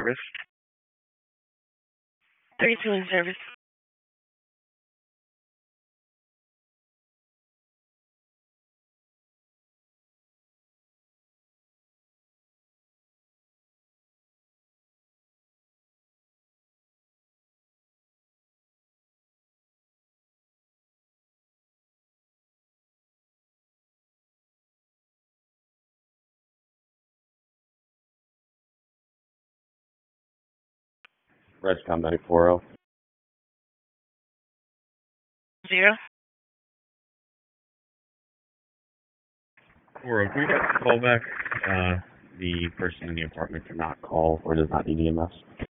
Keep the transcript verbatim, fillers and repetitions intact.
service. thirty-two in service. Rescom nine four zero. Zero. four zero, can we get a call back? Uh, the person in the apartment cannot call or does not need E M S.